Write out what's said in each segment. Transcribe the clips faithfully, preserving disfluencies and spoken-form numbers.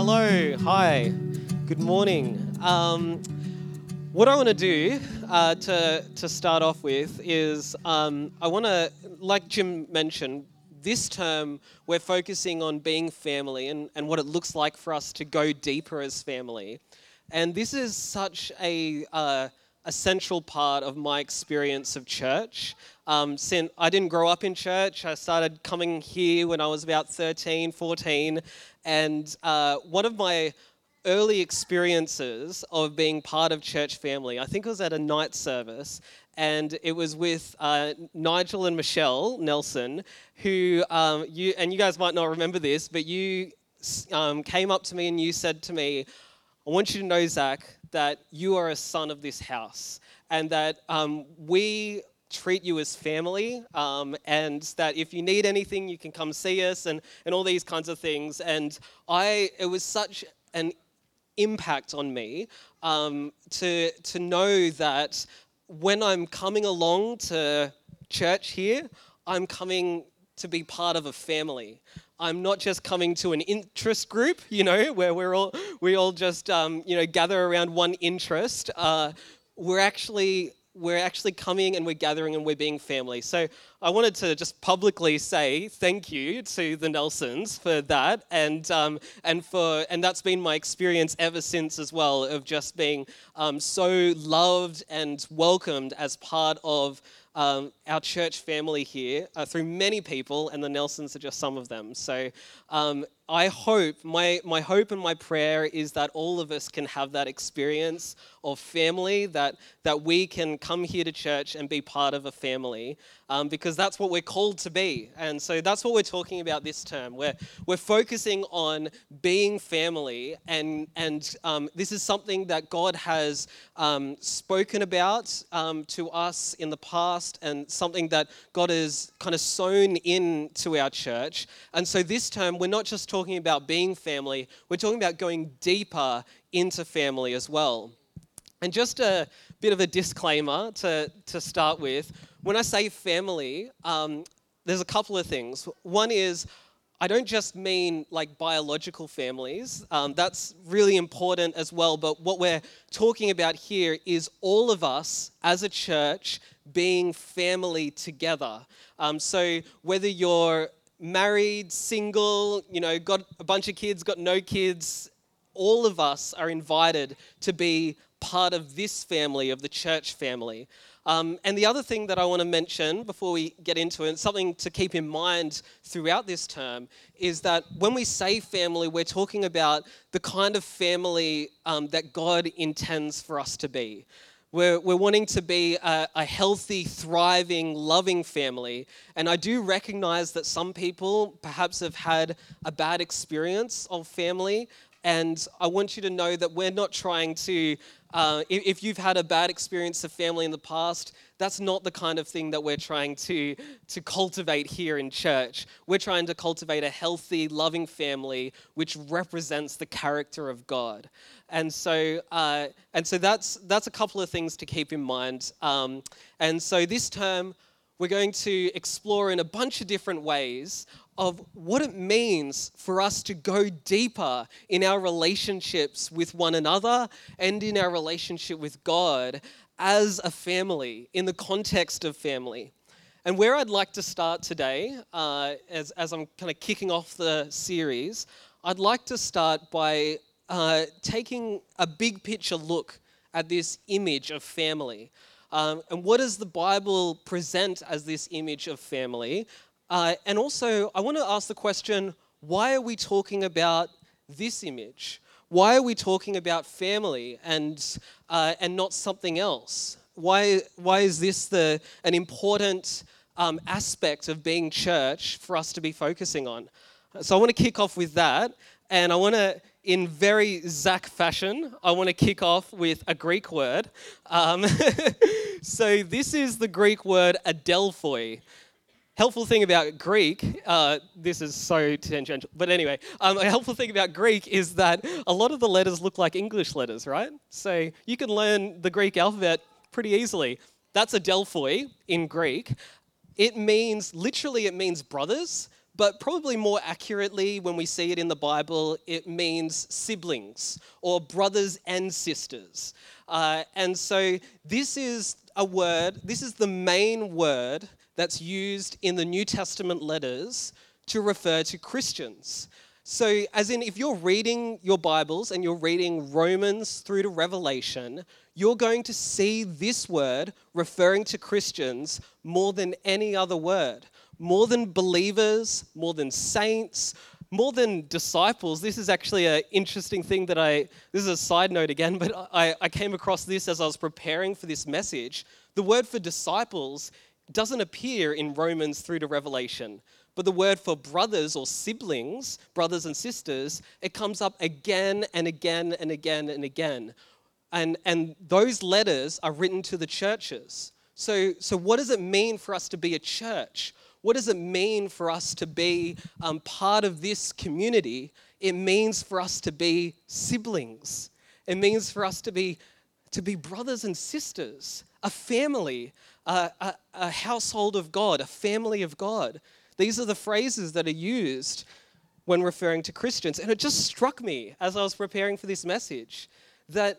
Hello, hi, good morning. Um, what I want to do uh, to to start off with is um, I want to, like Jim mentioned, this term we're focusing on being family and, and what it looks like for us to go deeper as family. And this is such a uh, a central part of my experience of church. Um, since I didn't grow up in church, I started coming here when I was about thirteen, fourteen, and uh, one of my early experiences of being part of church family, I think it was at a night service, and it was with uh, Nigel and Michelle Nelson, who um, you and you guys might not remember this, but you um, came up to me and you said to me, I want you to know, Zach, that you are a son of this house and that um, we treat you as family um, and that if you need anything, you can come see us and, and all these kinds of things. And I, it was such an impact on me um, to, to know that when I'm coming along to church here, I'm coming to be part of a family. I'm not just coming to an interest group, you know, where we're all we all just um, you know gather around one interest. Uh, we're actually we're actually coming and we're gathering and we're being family. So I wanted to just publicly say thank you to the Nelsons for that, and um, and for and that's been my experience ever since as well, of just being um, so loved and welcomed as part of Um, our church family here uh, through many people, and the Nelsons are just some of them. So um, I hope, my, my hope and my prayer is that all of us can have that experience of family, that, that we can come here to church and be part of a family, um, because that's what we're called to be. And so that's what we're talking about this term. We're, we're focusing on being family, and, and um, this is something that God has um, spoken about um, to us in the past, and something that God has kind of sown into our church. And so this term, we're not just talking about being family, we're talking about going deeper into family as well. And just a bit of a disclaimer to, to start with. When I say family, um, there's a couple of things. One is, I don't just mean like biological families. Um, that's really important as well. But what we're talking about here is all of us as a church being family together. Um, so whether you're married, single, you know, got a bunch of kids, got no kids, all of us are invited to be part of this family, of the church family. Um, and the other thing that I want to mention before we get into it, and something to keep in mind throughout this term, is that when we say family, we're talking about the kind of family um, that God intends for us to be. We're, we're wanting to be a, a healthy, thriving, loving family. And I do recognize that some people perhaps have had a bad experience of family. And I want you to know that we're not trying to, uh, if, if you've had a bad experience of family in the past, that's not the kind of thing that we're trying to, to cultivate here in church. We're trying to cultivate a healthy, loving family which represents the character of God. And so, uh, and so that's that's a couple of things to keep in mind. Um, and so this term, we're going to explore in a bunch of different ways of what it means for us to go deeper in our relationships with one another and in our relationship with God as a family, in the context of family. And where I'd like to start today, uh, as, as I'm kind of kicking off the series, I'd like to start by uh, taking a big picture look at this image of family. Um, and what does the Bible present as this image of family? Uh, and also, I want to ask the question, why are we talking about this image? Why are we talking about family and uh, and not something else? Why why is this the an important um, aspect of being church for us to be focusing on? So I want to kick off with that, and I want to, in very Zach fashion, I want to kick off with a Greek word. Um, so this is the Greek word adelphoi. Helpful thing about Greek, uh, this is so tangential, but anyway, um, a helpful thing about Greek is that a lot of the letters look like English letters, right? So you can learn the Greek alphabet pretty easily. That's adelphoi in Greek. It means, literally it means brothers, but probably more accurately, when we see it in the Bible, it means siblings or brothers and sisters. Uh, and so this is a word, this is the main word that's used in the New Testament letters to refer to Christians. So, as in, if you're reading your Bibles and you're reading Romans through to Revelation, you're going to see this word referring to Christians more than any other word. More than believers, more than saints, more than disciples. This is actually an interesting thing that I, this is a side note again, but I, I came across this as I was preparing for this message. The word for disciples doesn't appear in Romans through to Revelation. But the word for brothers or siblings, brothers and sisters, it comes up again and again and again and again. And, and those letters are written to the churches. So, so what does it mean for us to be a church? What does it mean for us to be um, part of this community? It means for us to be siblings. It means for us to be, to be brothers and sisters, a family, a, a, a household of God, a family of God. These are the phrases that are used when referring to Christians. And it just struck me as I was preparing for this message that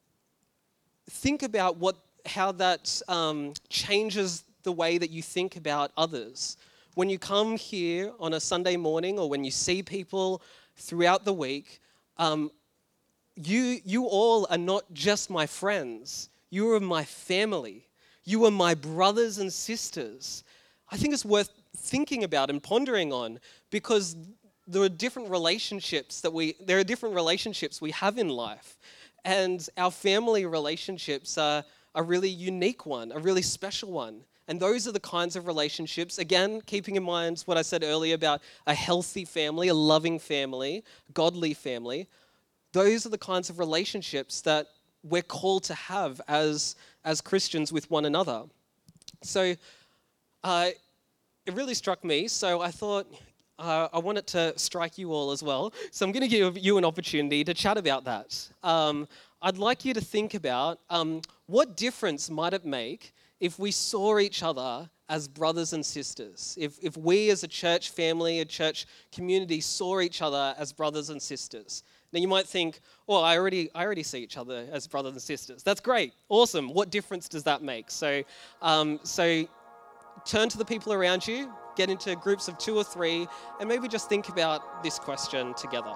think about what how that um, changes the way that you think about others. When you come here on a Sunday morning or when you see people throughout the week, um, you, you all are not just my friends. You are my family. You are my brothers and sisters. I think it's worth thinking about and pondering on, because there are different relationships that we there are different relationships we have in life, and our family relationships are a really unique one, a really special one. And those are the kinds of relationships, again, keeping in mind what I said earlier about a healthy family, a loving family, godly family. Those are the kinds of relationships that we're called to have as as Christians with one another. So uh, it really struck me, so I thought uh, I wanted to strike you all as well. So I'm going to give you an opportunity to chat about that. Um, I'd like you to think about um, what difference might it make if we saw each other as brothers and sisters, if, if we as a church family, a church community saw each other as brothers and sisters. Now you might think, well, I already, I already see each other as brothers and sisters. That's great, awesome. What difference does that make? So, um, so turn to the people around you, get into groups of two or three, and maybe just think about this question together.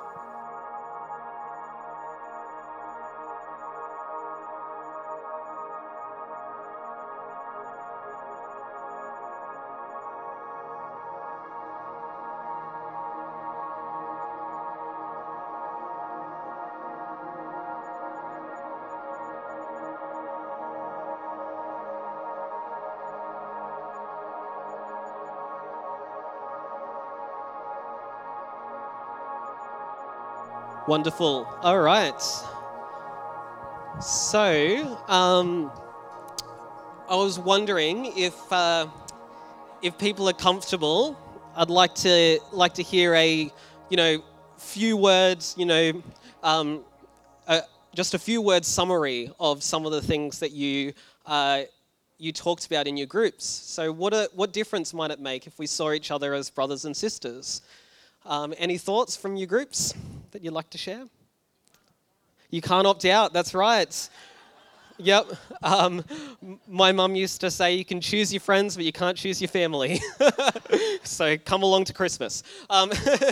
Wonderful. All right. So, um, I was wondering if uh, if people are comfortable. I'd like to like to hear a you know few words. You know, um, uh, just a few words summary of some of the things that you uh, you talked about in your groups. So, what a, what difference might it make if we saw each other as brothers and sisters? Um, any thoughts from your groups that you'd like to share? You can't opt out, that's right. Yep. Um, my mum used to say you can choose your friends, but you can't choose your family. So come along to Christmas. Um,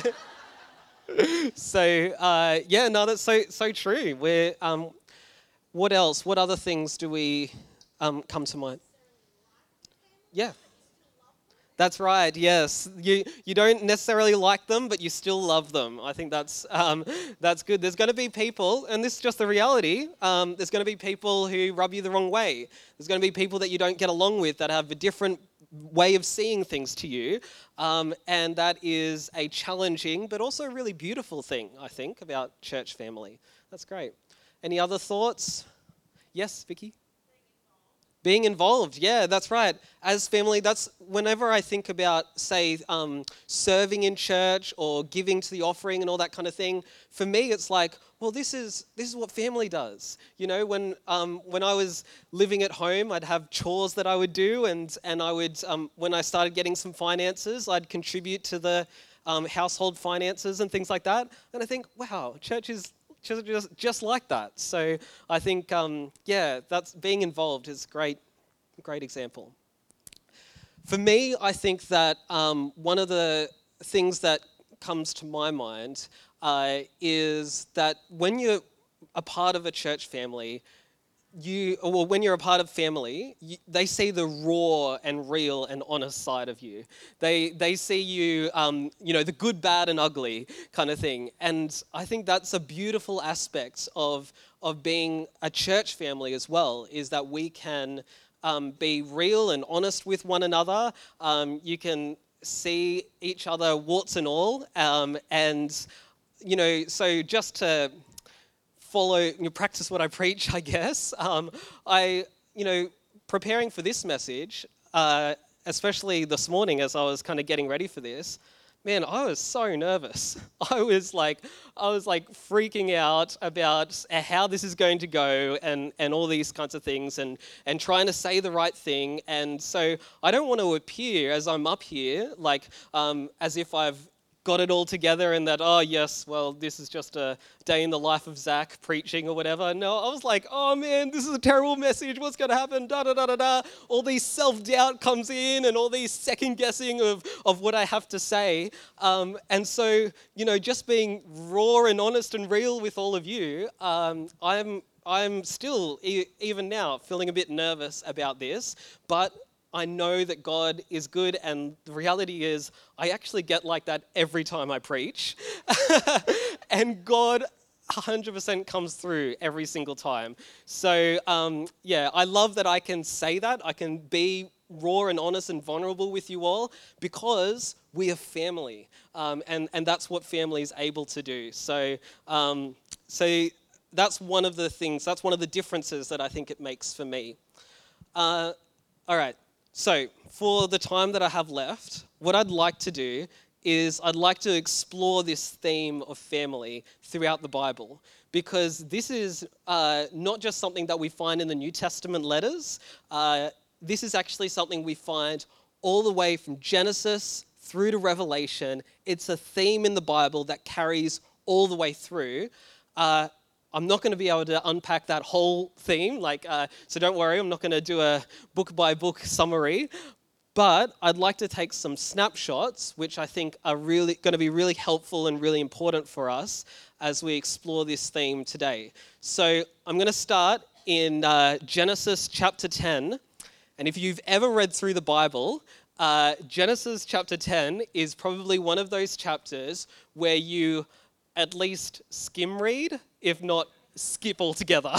so, uh, yeah, no, that's so so true. We're, um, what else? What other things do we um, come to mind? Yeah. That's right, yes. You you don't necessarily like them, but you still love them. I think that's um, that's good. There's going to be people, and this is just the reality, um, there's going to be people who rub you the wrong way. There's going to be people that you don't get along with that have a different way of seeing things to you, um, and that is a challenging but also a really beautiful thing, I think, about church family. That's great. Any other thoughts? Yes, Vicky? Being involved, yeah, that's right. As family, that's whenever I think about, say, um, serving in church or giving to the offering and all that kind of thing. For me, it's like, well, this is this is what family does. You know, when um, when I was living at home, I'd have chores that I would do, and and I would um, when I started getting some finances, I'd contribute to the um, household finances and things like that. And I think, wow, church is just, just, just like that. So I think, um, yeah, that's being involved is a great, great example. For me, I think that um, one of the things that comes to my mind uh, is that when you're a part of a church family, you, well, when you're a part of family, you, they see the raw and real and honest side of you. They they see you, um, you know, the good, bad, and ugly kind of thing. And I think that's a beautiful aspect of of being a church family as well. Is that we can um, be real and honest with one another. Um, you can see each other, warts and all, um, and you know. So just to follow, you know, practice what I preach, I guess. Um, I, you know, preparing for this message, uh, especially this morning as I was kind of getting ready for this, man, I was so nervous. I was like, I was like freaking out about how this is going to go and, and all these kinds of things and, and trying to say the right thing. And so I don't want to appear as I'm up here, like um, as if I've got it all together and that, oh yes, well, this is just a day in the life of Zach preaching or whatever. No, I was like, oh man, this is a terrible message. What's going to happen? Da da da da da. All these self-doubt comes in and all these second guessing of, of what I have to say. Um, and so, you know, just being raw and honest and real with all of you, um, I'm I'm still, e- even now, feeling a bit nervous about this, but I know that God is good, and the reality is I actually get like that every time I preach. And God one hundred percent comes through every single time. So um, yeah, I love that I can say that. I can be raw and honest and vulnerable with you all because we are family. Um, and, and that's what family is able to do. So, um, so that's one of the things, that's one of the differences that I think it makes for me. Uh, all right. So, for the time that I have left, what I'd like to do is I'd like to explore this theme of family throughout the Bible, because this is uh, not just something that we find in the New Testament letters. Uh, this is actually something we find all the way from Genesis through to Revelation. It's a theme in the Bible that carries all the way through. Uh, I'm not going to be able to unpack that whole theme, like, uh, so don't worry, I'm not going to do a book-by-book summary, but I'd like to take some snapshots, which I think are really going to be really helpful and really important for us as we explore this theme today. So I'm going to start in uh, Genesis chapter ten, and if you've ever read through the Bible, uh, Genesis chapter ten is probably one of those chapters where you at least skim read, if not skip altogether,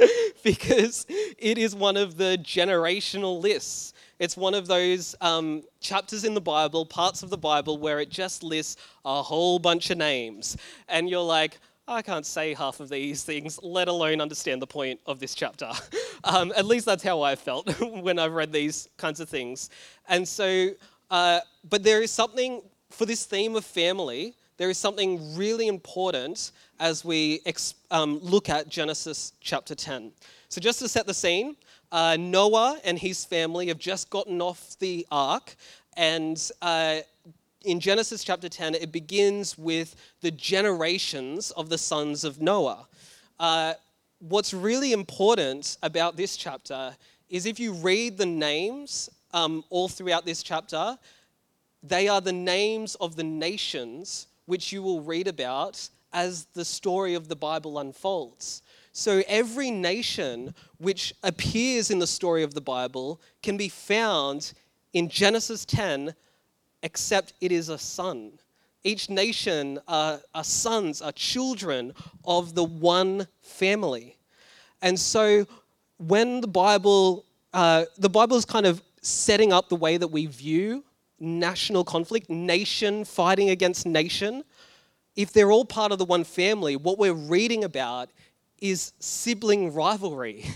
because it is one of the generational lists. It's one of those um, chapters in the Bible, parts of the Bible, where it just lists a whole bunch of names. And you're like, I can't say half of these things, let alone understand the point of this chapter. Um, at least that's how I felt when I've read these kinds of things. And so, uh, but there is something, for this theme of family, there is something really important as we ex- um, look at Genesis chapter ten. So just to set the scene, uh, Noah and his family have just gotten off the ark, and uh, in Genesis chapter ten, it begins with the generations of the sons of Noah. Uh, what's really important about this chapter is if you read the names um, all throughout this chapter, they are the names of the nations which you will read about as the story of the Bible unfolds. So every nation which appears in the story of the Bible can be found in Genesis ten, except it is a son. Each nation are, are sons, are children of the one family. And so when the Bible, uh, the Bible is kind of setting up the way that we view national conflict, nation fighting against nation. If they're all part of the one family, what we're reading about is sibling rivalry.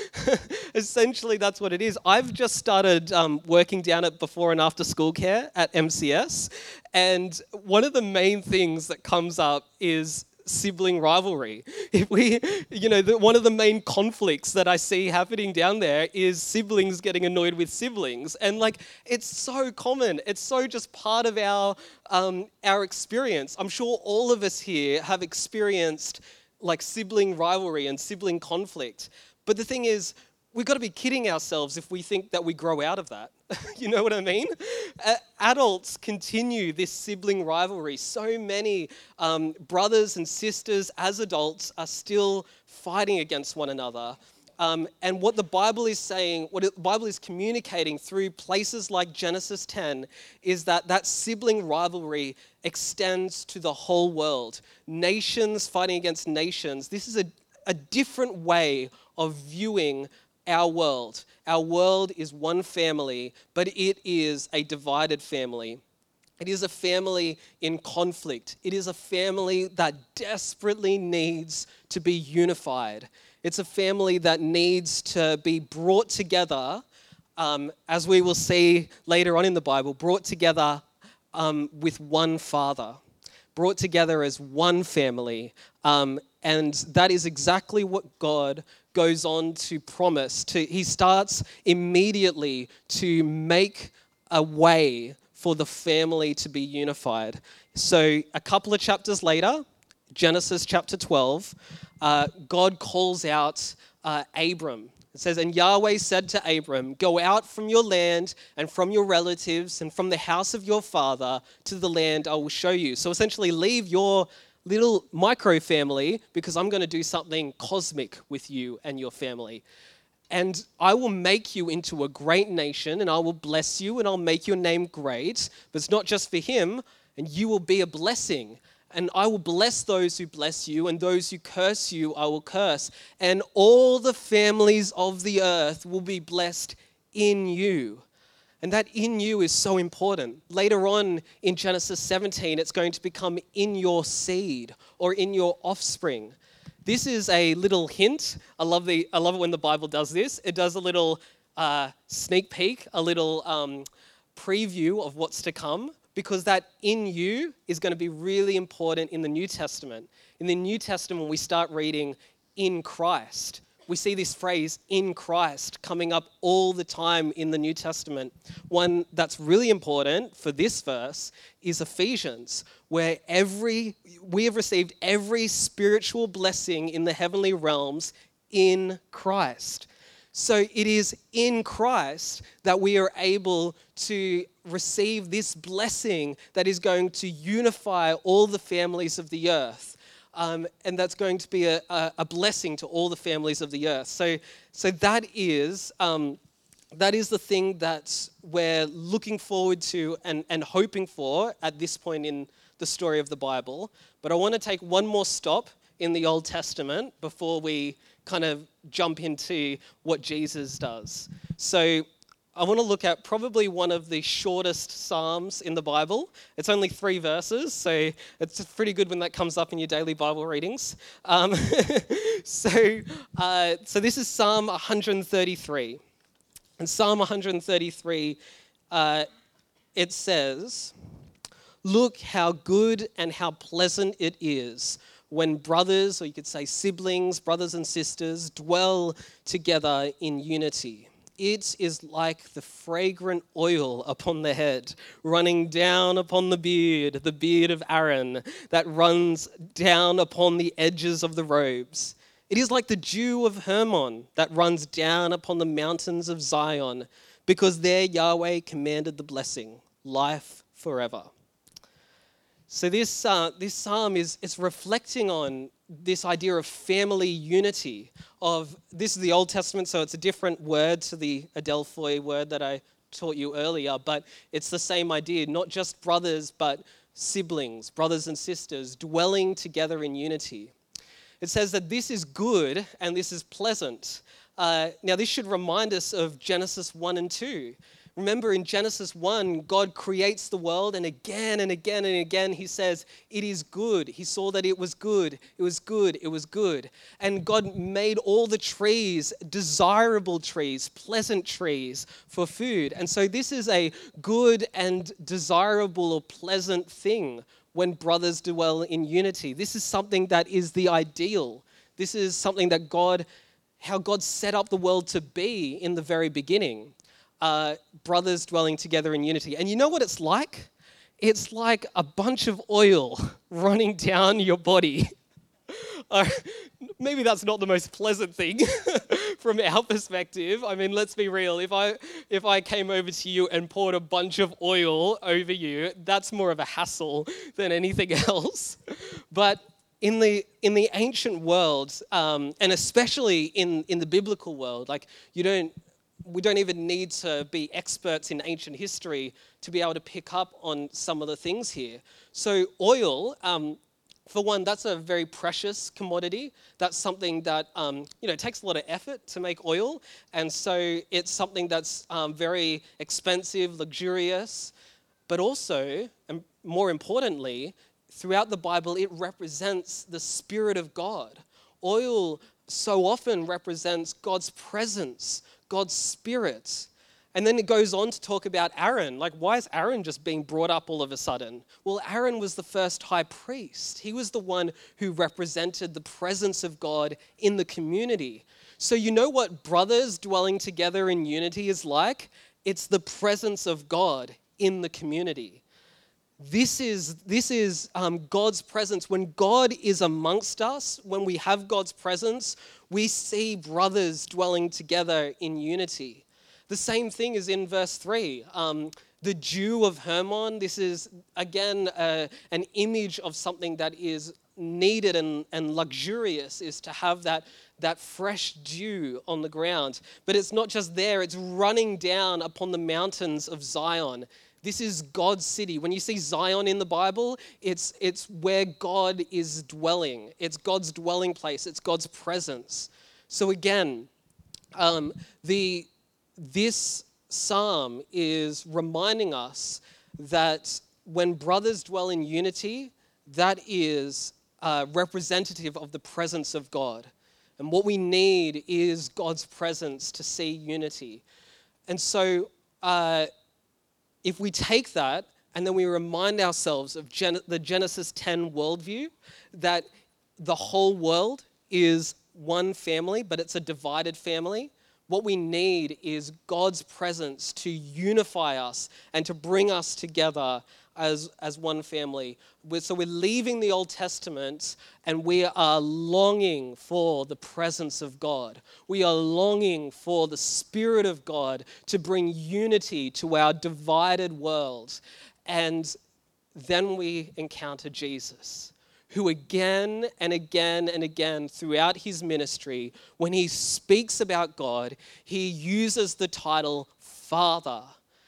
Essentially, that's what it is. I've just started um, working down at before and after school care at M C S, and one of the main things that comes up is sibling rivalry. If we, you know, the, one of the main conflicts that I see happening down there is siblings getting annoyed with siblings, and like it's so common. It's so just part of our um, our experience. I'm sure all of us here have experienced like sibling rivalry and sibling conflict. But the thing is, we've got to be kidding ourselves if we think that we grow out of that. You know what I mean? Uh, adults continue this sibling rivalry. So many um, brothers and sisters as adults are still fighting against one another. Um, and what the Bible is saying, what the Bible is communicating through places like Genesis ten is that that sibling rivalry extends to the whole world. Nations fighting against nations. This is a, a different way of viewing our world. Our world is one family, but it is a divided family. It is a family in conflict. It is a family that desperately needs to be unified. It's a family that needs to be brought together, um, as we will see later on in the Bible, brought together um, with one Father, brought together as one family. Um, and that is exactly what God goes on to promise. To, he starts immediately to make a way for the family to be unified. So a couple of chapters later, Genesis chapter twelve, uh, God calls out uh, Abram. It says, and Yahweh said to Abram, go out from your land and from your relatives and from the house of your father to the land I will show you. So essentially leave your little micro family because I'm going to do something cosmic with you and your family. And I will make you into a great nation, and I will bless you, and I'll make your name great. But it's not just for him, and you will be a blessing. And I will bless those who bless you, and those who curse you, I will curse. And all the families of the earth will be blessed in you. And that in you is so important. Later on in Genesis seventeen, it's going to become in your seed or in your offspring. This is a little hint. I love the. I love it when the Bible does this. It does a little uh, sneak peek, a little um, preview of what's to come, because that in you is going to be really important in the New Testament. In the New Testament, we start reading in Christ. We see this phrase, in Christ, coming up all the time in the New Testament. One that's really important for this verse is Ephesians, where every we have received every spiritual blessing in the heavenly realms in Christ. So it is in Christ that we are able to receive this blessing that is going to unify all the families of the earth. Um, and that's going to be a, a, a blessing to all the families of the earth. So, so that is um, that is the thing that we're looking forward to and, and hoping for at this point in the story of the Bible. But I want to take one more stop in the Old Testament before we kind of jump into what Jesus does. So I want to look at probably one of the shortest Psalms in the Bible. It's only three verses, so it's pretty good when that comes up in your daily Bible readings. Um, so, uh, so this is Psalm one thirty-three. In Psalm one thirty-three, uh, it says, "Look how good and how pleasant it is when brothers, or you could say siblings, brothers and sisters, dwell together in unity. It is like the fragrant oil upon the head, running down upon the beard, the beard of Aaron, that runs down upon the edges of the robes. It is like the dew of Hermon that runs down upon the mountains of Zion, because there Yahweh commanded the blessing, life forever." So this uh, this psalm is it's reflecting on this idea of family unity. Of this is the Old Testament, so it's a different word to the Adelphoi word that I taught you earlier, but it's the same idea. Not just brothers, but siblings, brothers and sisters, dwelling together in unity. It says that this is good and this is pleasant. Uh, now, this should remind us of Genesis one and two, Remember in Genesis one, God creates the world, and again and again and again he says, it is good. He saw that it was good, it was good, it was good. And God made all the trees desirable trees, pleasant trees for food. And so this is a good and desirable or pleasant thing when brothers dwell in unity. This is something that is the ideal. This is something that God, how God set up the world to be in the very beginning. Uh, brothers dwelling together in unity. And you know what it's like? It's like a bunch of oil running down your body. Uh, maybe that's not the most pleasant thing from our perspective. I mean, let's be real. If I if I came over to you and poured a bunch of oil over you, that's more of a hassle than anything else. But in the in the ancient world, um, and especially in in the biblical world, like you don't. We don't even need to be experts in ancient history to be able to pick up on some of the things here. So oil, um, for one, that's a very precious commodity. That's something that um, you know takes a lot of effort to make oil, and so it's something that's um, very expensive, luxurious, but also, and more importantly, throughout the Bible, it represents the Spirit of God. Oil so often represents God's presence, God's Spirit. And then it goes on to talk about Aaron. Like, why is Aaron just being brought up all of a sudden? Well, Aaron was the first high priest. He was the one who represented the presence of God in the community. So you know what brothers dwelling together in unity is like? It's the presence of God in the community. This is, this is um, God's presence. When God is amongst us, when we have God's presence, we see brothers dwelling together in unity. The same thing is in verse three. Um, the dew of Hermon, this is, again, uh, an image of something that is needed and, and luxurious, is to have that, that fresh dew on the ground. But it's not just there, it's running down upon the mountains of Zion. This is God's city. When you see Zion in the Bible, it's, it's where God is dwelling. It's God's dwelling place. It's God's presence. So again, um, the, this psalm is reminding us that when brothers dwell in unity, that is uh, representative of the presence of God. And what we need is God's presence to see unity. And so, uh, if we take that and then we remind ourselves of Gen- the Genesis ten worldview, that the whole world is one family, but it's a divided family, what we need is God's presence to unify us and to bring us together as, as one family. We're, so we're leaving the Old Testament and we are longing for the presence of God. We are longing for the Spirit of God to bring unity to our divided world. And then we encounter Jesus, who again and again and again throughout his ministry, when he speaks about God, he uses the title Father.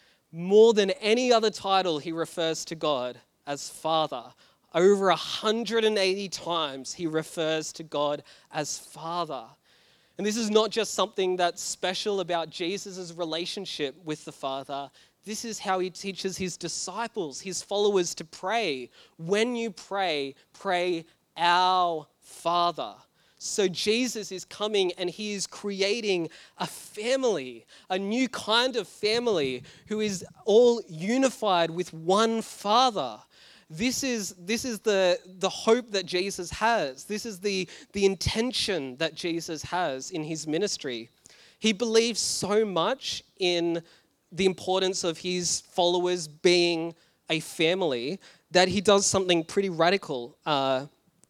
More than any other title, he refers to God as Father. Over one hundred eighty times, he refers to God as Father. And this is not just something that's special about Jesus' relationship with the Father. This is how he teaches his disciples, his followers, to pray. When you pray, pray our Father. So Jesus is coming and he is creating a family, a new kind of family who is all unified with one Father. This is, this is the, the hope that Jesus has. This is the, the intention that Jesus has in his ministry. He believes so much in the importance of his followers being a family that he does something pretty radical uh,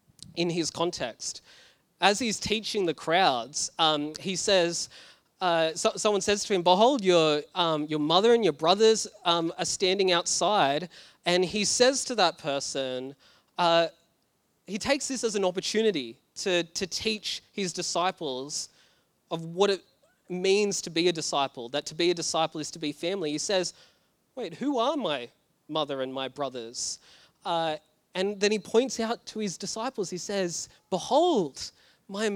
in his context. As he's teaching the crowds, um, he says, uh, so, someone says to him, behold, your, um, your mother and your brothers um, are standing outside. And he says to that person, uh, he takes this as an opportunity to, to teach his disciples of what it means to be a disciple, that to be a disciple is to be family. He says, wait, who are my mother and my brothers? Uh, and then he points out to his disciples, he says, behold, my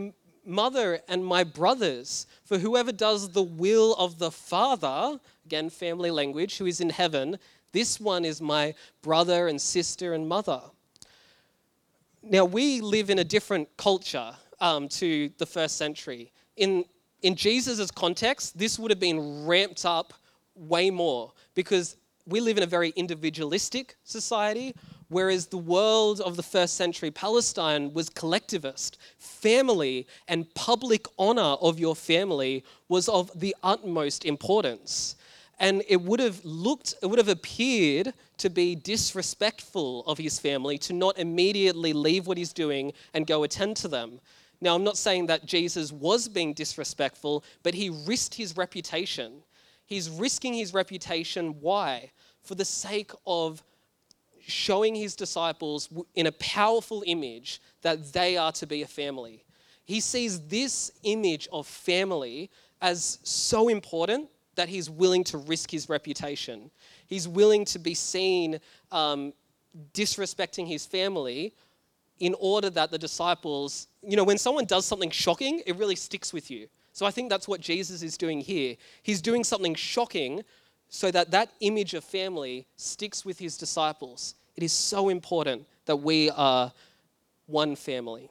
mother and my brothers. For whoever does the will of the Father, again, family language, who is in heaven, this one is my brother and sister and mother. Now, we live in a different culture um, to the first century. In, in Jesus' context, this would have been ramped up way more because we live in a very individualistic society, whereas the world of the first century Palestine was collectivist. Family and public honor of your family was of the utmost importance. And it would have looked, it would have appeared to be disrespectful of his family to not immediately leave what he's doing and go attend to them. Now, I'm not saying that Jesus was being disrespectful, but he risked his reputation. He's risking his reputation. Why? For the sake of showing his disciples in a powerful image that they are to be a family. He sees this image of family as so important that he's willing to risk his reputation. He's willing to be seen um, disrespecting his family in order that the disciples, you know, when someone does something shocking, it really sticks with you. So I think that's what Jesus is doing here. He's doing something shocking so that that image of family sticks with his disciples. It is so important that we are one family.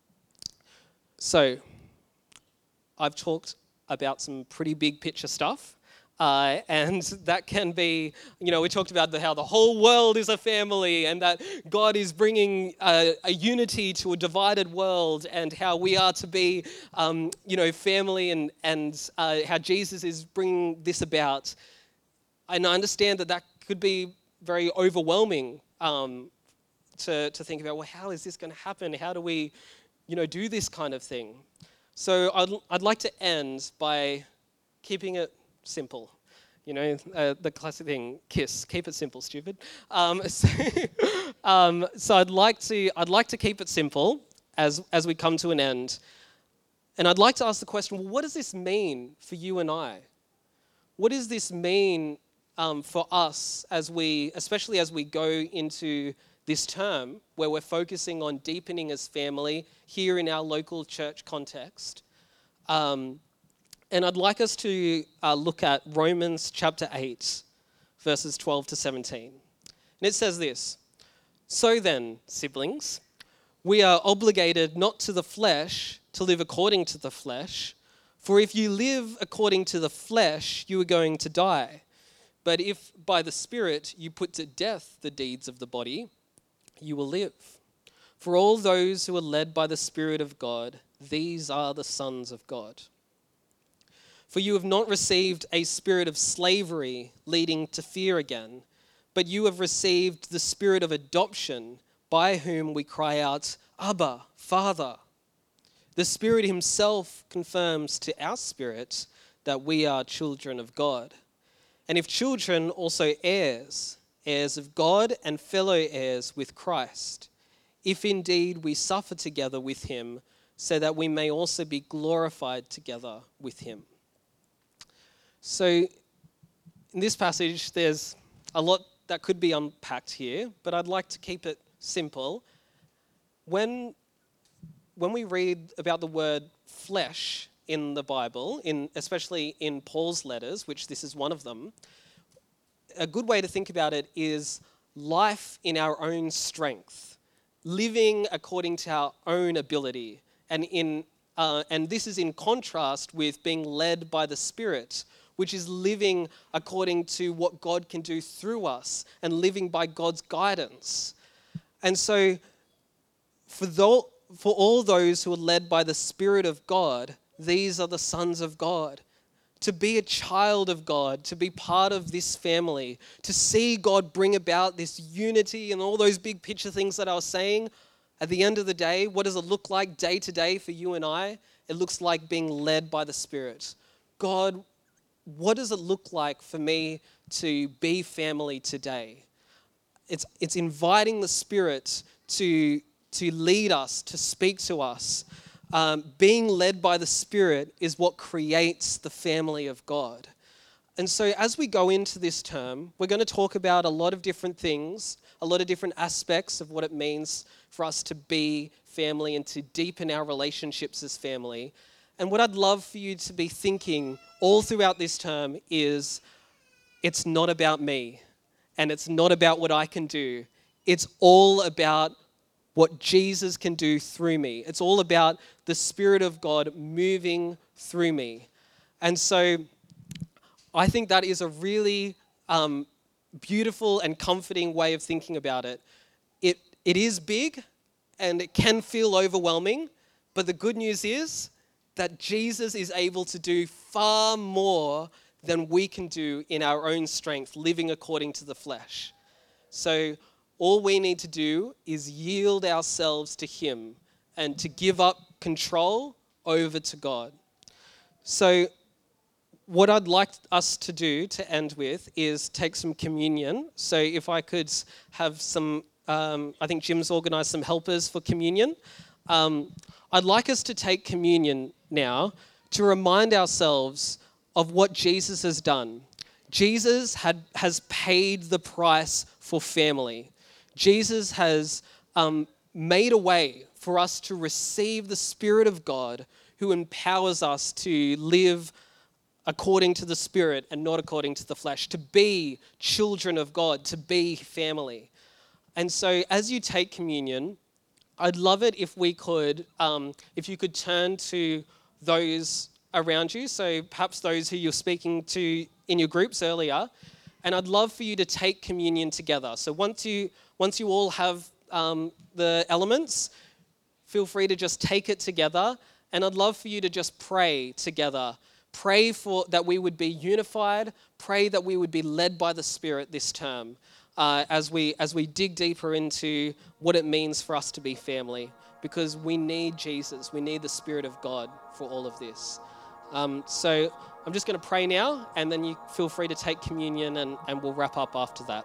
So I've talked about some pretty big picture stuff. Uh, and that can be, you know, we talked about the, how the whole world is a family and that God is bringing a, a unity to a divided world and how we are to be, um, you know, family and, and uh, how Jesus is bringing this about. And I understand that that could be very overwhelming um, to, to think about, well, how is this going to happen? How do we, you know, do this kind of thing? So I'd, I'd like to end by keeping it simple. You know, uh, the classic thing, KISS, keep it simple, stupid. Um, so, um, so I'd like to I'd like to keep it simple as as we come to an end. And I'd like to ask the question, well, what does this mean for you and I? What does this mean um, for us as we, especially as we go into this term where we're focusing on deepening as family here in our local church context? Um, And I'd like us to uh, look at Romans chapter eight, verses twelve to seventeen. And it says this: "So then, siblings, we are obligated not to the flesh to live according to the flesh. For if you live according to the flesh, you are going to die. But if by the Spirit you put to death the deeds of the body, you will live. For all those who are led by the Spirit of God, these are the sons of God. For you have not received a spirit of slavery leading to fear again, but you have received the spirit of adoption, by whom we cry out, 'Abba, Father.' The Spirit himself confirms to our spirit that we are children of God. And if children, also heirs, heirs of God and fellow heirs with Christ, if indeed we suffer together with him, so that we may also be glorified together with him." So in this passage, there's a lot that could be unpacked here, but I'd like to keep it simple. When, when we read about the word flesh in the Bible, in, especially in Paul's letters, which this is one of them, a good way to think about it is life in our own strength, living according to our own ability. And, in, uh, and this is in contrast with being led by the Spirit, which is living according to what God can do through us and living by God's guidance. And so for, tho- for all those who are led by the Spirit of God, these are the sons of God. To be a child of God, to be part of this family, to see God bring about this unity and all those big picture things that I was saying, at the end of the day, what does it look like day to day for you and I? It looks like being led by the Spirit. God, what does it look like for me to be family today? It's, it's inviting the Spirit to, to lead us, to speak to us. Um, being led by the Spirit is what creates the family of God. And so as we go into this term, we're going to talk about a lot of different things. a lot of different aspects of what it means for us to be family and to deepen our relationships as family. And what I'd love for you to be thinking all throughout this term is, it's not about me, and it's not about what I can do. It's all about what Jesus can do through me. It's all about the Spirit of God moving through me. And so I think that is a really um, beautiful and comforting way of thinking about it. It it is big and it can feel overwhelming, but the good news is that Jesus is able to do far more than we can do in our own strength, living according to the flesh. So all we need to do is yield ourselves to Him and to give up control over to God. So what I'd like us to do to end with is take some communion. So if I could have some, um, I think Jim's organised some helpers for communion. Um, I'd like us to take communion now to remind ourselves of what Jesus has done. Jesus had, has paid the price for family. Jesus has um, made a way for us to receive the Spirit of God who empowers us to live according to the Spirit and not according to the flesh, to be children of God, to be family. And so as you take communion, I'd love it if we could, um, if you could turn to those around you, so perhaps those who you're speaking to in your groups earlier, and I'd love for you to take communion together. So once you once you all have um, the elements, feel free to just take it together, and I'd love for you to just pray together. Pray for that we would be unified. Pray that we would be led by the Spirit this term, uh, as we as we dig deeper into what it means for us to be family, because we need Jesus. We need the Spirit of God for all of this. Um, so I'm just going to pray now, and then you feel free to take communion, and, and we'll wrap up after that.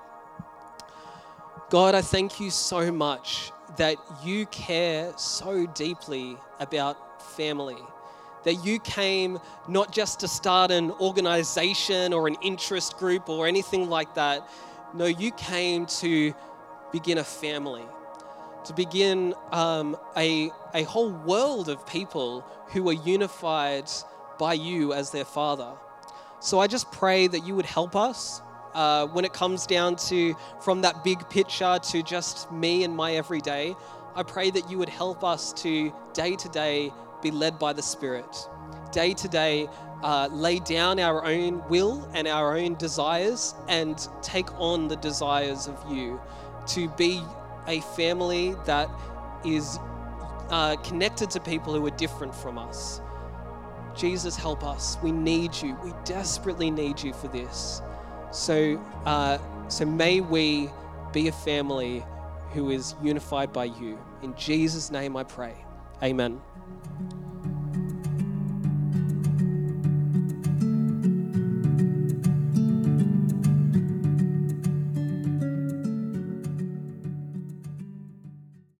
God, I thank you so much that you care so deeply about family, that you came not just to start an organization or an interest group or anything like that. No, you came to begin a family, to begin um, a, a whole world of people who are unified by you as their Father. So I just pray that you would help us uh, when it comes down to from that big picture to just me and my everyday. I pray that you would help us to day to day be led by the Spirit. Day to day, uh, lay down our own will and our own desires and take on the desires of you, to be a family that is uh, connected to people who are different from us. Jesus, help us. We need you. We desperately need you for this. So, uh, so may we be a family who is unified by you. In Jesus' name I pray. Amen.